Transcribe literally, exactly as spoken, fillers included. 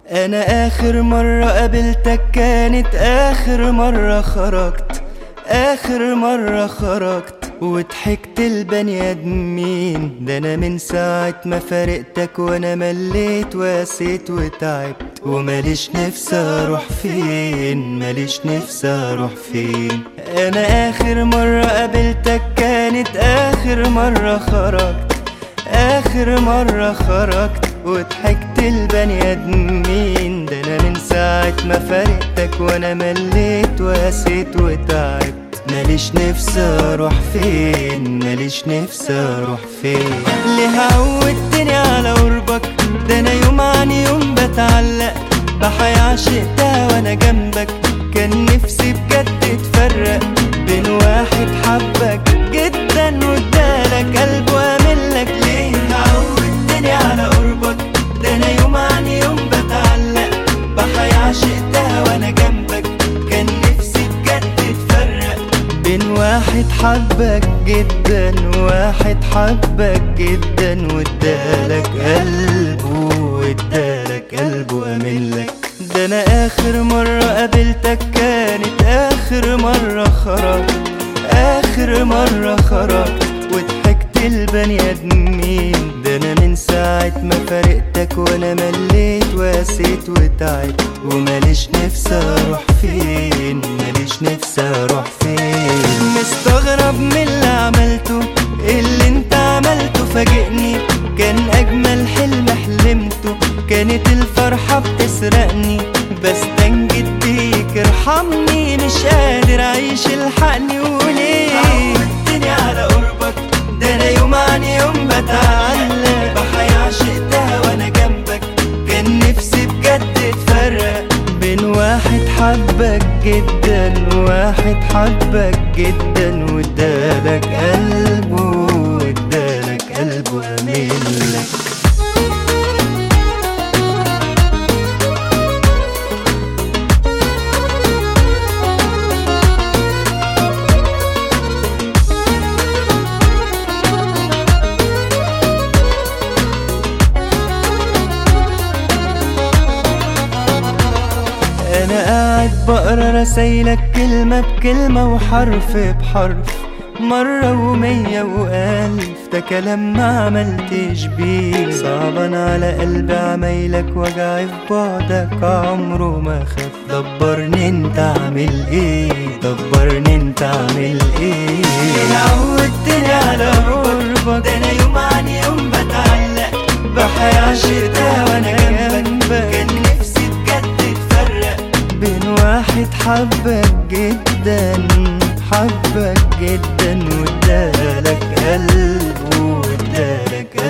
انا اخر مرة قابلتك كانت اخر مرة خرجت، اخر مرة خرجت وضحكت البني ادمين. ده انا من ساعة ما فارقتك وانا مليت واسيت وتعبت، وماليش نفسي اروح فين، ماليش نفسي اروح فين. انا اخر مرة قابلتك كانت اخر مرة خرجت، اخر مرة خرجت وضحكت البني ادمين. ده انا من ساعة ما فارقتك وانا مليت واسيت وتعبت، ماليش نفسي اروح فين، ماليش نفسي اروح فين. ليه عودتني على قربك؟ ده انا يوم عن يوم بتعلق بحياة عشقتها وانا جنبك. كان نفسي بجد تفرق بين واحد حبك جدا وادالك قلبه واملك. ليه عودتني على قربك؟ ده انا يوم عن يوم بتعلق بحياة عشقتها وانا جنبك. كان نفسي بجد تفرق بين واحد حبك جدا وواحد حبك جدا وادالك قلبه، وادالك قلبه واملك. ده انا اخر مرة قابلتك كانت اخر مرة خرجت، اخر مرة خرجت وضحكت البني ادمين. ده انا من ساعة ما فارقتك وانا مليت واسيت وتعبت، وماليش نفسي اروح فين، ماليش نفسي اروح فين. مستغرب من اللي عملته، اللي انت عملته فاجئني. كان اجمل حلم حلمته، كانت الفرحة بتسرقني. بستنجد بيك ارحمني، مش قادر اعيش الحقني. وليه عودتني على قربك؟ ده انا يوم عن يوم بتعلق بحياة عشقتها وانا جنبك. كان نفسي بجد تفرق بين واحد حبك جدا وواحد حبك جدا وادالك قلبه، وادالك قلبه املك. انا قاعد بقرا رسايلك كلمة بكلمة وحرف بحرف، مرة ومية والف. ده كلام ما عملتش بيه، صعبان على قلبي عمايلك، وجعي في بعدك عمره ما خف. دبرني انت اعمل ايه، دبرني انت اعمل ايه. عودتني على قربك، ده انا يوم عن يوم بتعلق بحياة عشقتها وانا جنبك. كان نفسي بجد تفرق بين واحد حبك جدا، حبك جدا وادالك قلبه، وادالك قلبه.